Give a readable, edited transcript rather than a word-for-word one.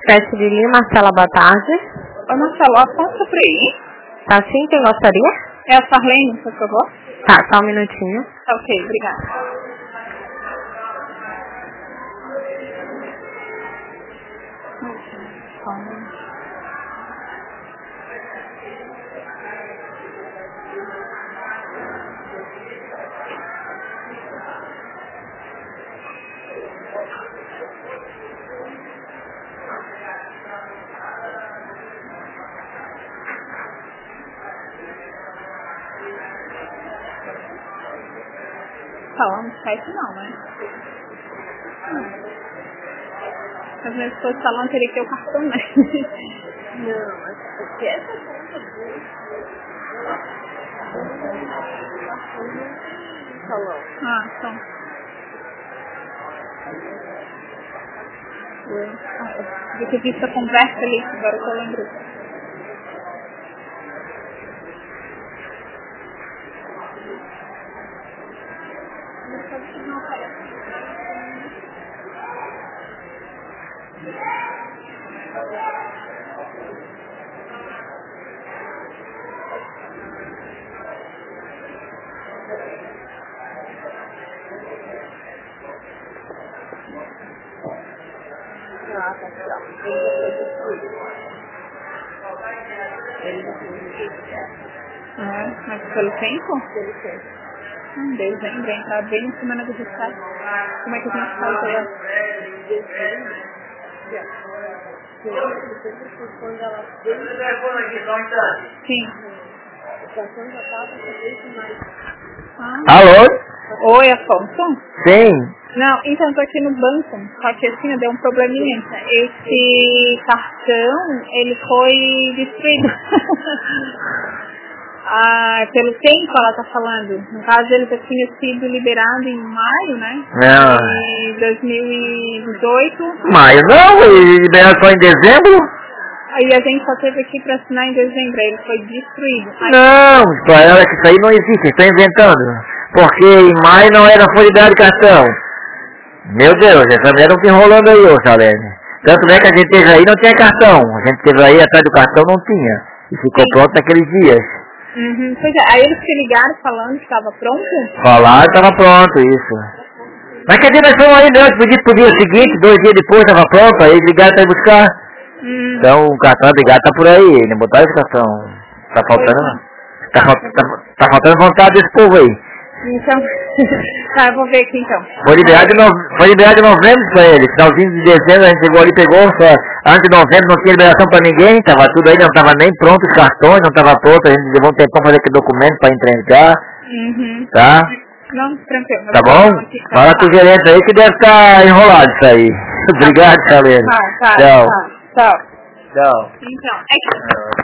Sete de Lima, Marcela, boa tarde. Oi, Marcelo, aponta pra aí. Tá sim, quem gostaria? É a Sarlene, por favor. Tá, só um minutinho. Tá ok, obrigada. Falando de site não, né? As minhas pessoas falam que teria que ter o cartão, né? Não, mas porque essa conta do salão. Ah, então. Eu que fiz essa conversa ali, agora que eu lembro. Ah, tá legal. Ele já foi destruído. Mas pelo tempo? Pelo tempo. Dezembro, entrar bem em cima do resultado. Como é que a gente faz agora? Dezembro foi quando ela veio. Sim. O cartão já estava com 3 mais. Alô? Oi, Afonso? Sim. Não, então eu tô aqui no banco, só que assim, deu um probleminha. Esse cartão, ele foi destruído. Pelo tempo ela tá falando. No caso, ele já tinha sido liberado em maio, né? Não. De 2018. Maio não, ele liberou só em dezembro? Aí a gente só teve aqui pra assinar em dezembro, aí ele foi destruído. Aí, Não, pra ela que isso aí não existe, estão inventando. Porque em maio não era foi liberado cartão. Meu Deus, essa mulher não tá enrolando aí, ô Salene. Tanto é que a gente teve aí não tinha cartão. A gente teve aí atrás do cartão não tinha. E ficou pronto naqueles dias. Pois é, aí eles se ligaram falando que estava pronto? Falaram que estava pronto, isso. Mas quer dizer, nós fomos aí mesmo, pro dia seguinte, 2 dias depois estava pronto, aí eles ligaram para ir buscar. Então o cartão ligado tá por aí, não botaram esse cartão. Tá faltando não. Tá faltando vontade desse povo aí. Então, tá, eu vou ver aqui então. Foi liberado em novembro pra ele. Finalzinho de dezembro a gente chegou ali e pegou. Só, antes de novembro não tinha liberação pra ninguém. Tava tudo aí, não tava nem pronto os cartões, não tava pronto. A gente levou um tempão pra fazer aquele documento pra entregar. Tá? Não, tranquilo. Tá bom? Fala com o gerente aí que deve estar enrolado isso aí. Obrigado, Salene. Tá. Tchau. Tchau. Tchau. Então, é que...